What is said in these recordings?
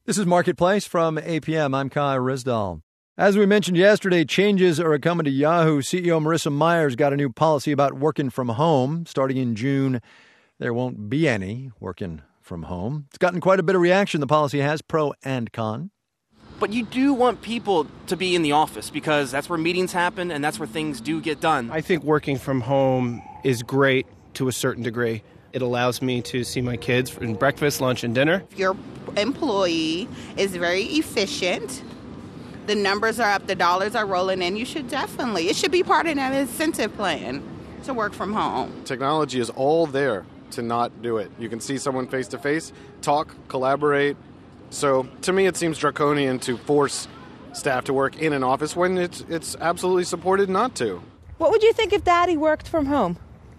This is Marketplace from APM. I'm Kai Rizdal. As we mentioned yesterday, changes are coming to Yahoo. CEO Marissa Myers got a new policy about working from home. Starting in June, there won't be any working from home. It's gotten quite a bit of reaction. The policy has pro and con. But you do want people to be in the office because that's where meetings happen and that's where things do get done. I think working from home is great to a certain degree. It allows me to see my kids for breakfast, lunch, and dinner. If your employee is very efficient, the numbers are up, the dollars are rolling in, it should be part of an incentive plan to work from home. Technology is all there to not do it. You can see someone face to face, talk, collaborate. So to me, it seems draconian to force staff to work in an office when it's absolutely supported not to. What would you think if Daddy worked from home?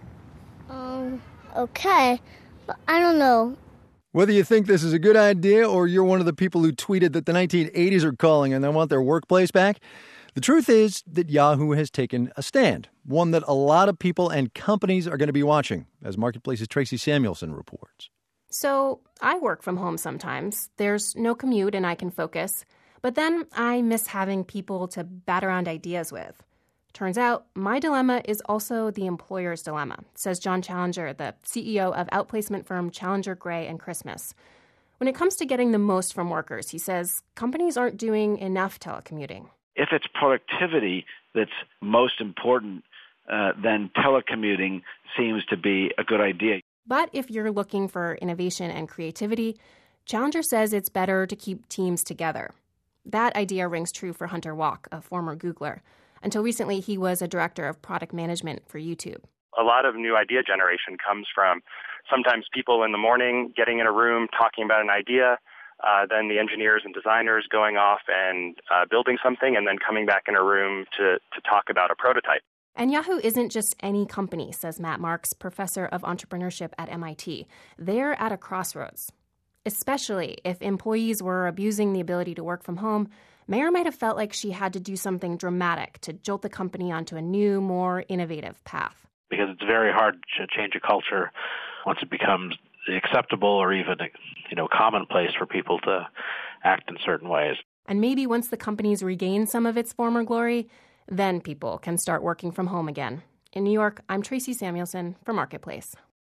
Okay, but I don't know. Whether you think this is a good idea or you're one of the people who tweeted that the 1980s are calling and they want their workplace back, the truth is that Yahoo has taken a stand, one that a lot of people and companies are going to be watching, as Marketplace's Tracy Samuelson reports. So I work from home sometimes. There's no commute and I can focus. But then I miss having people to bat around ideas with. Turns out my dilemma is also the employer's dilemma, says John Challenger, the CEO of outplacement firm Challenger Gray and Christmas. When it comes to getting the most from workers, he says companies aren't doing enough telecommuting. If it's productivity that's most important, then telecommuting seems to be a good idea. But if you're looking for innovation and creativity, Challenger says it's better to keep teams together. That idea rings true for Hunter Walk, a former Googler. Until recently, he was a director of product management for YouTube. A lot of new idea generation comes from sometimes people in the morning getting in a room talking about an idea, then the engineers and designers going off and building something, and then coming back in a room to talk about a prototype. And Yahoo isn't just any company, says Matt Marks, professor of entrepreneurship at MIT. They're at a crossroads. Especially if employees were abusing the ability to work from home, Mayer might have felt like she had to do something dramatic to jolt the company onto a new, more innovative path. Because it's very hard to change a culture once it becomes acceptable or even, commonplace for people to act in certain ways. And maybe once the company's regained some of its former glory, then people can start working from home again. In New York, I'm Tracy Samuelson for Marketplace.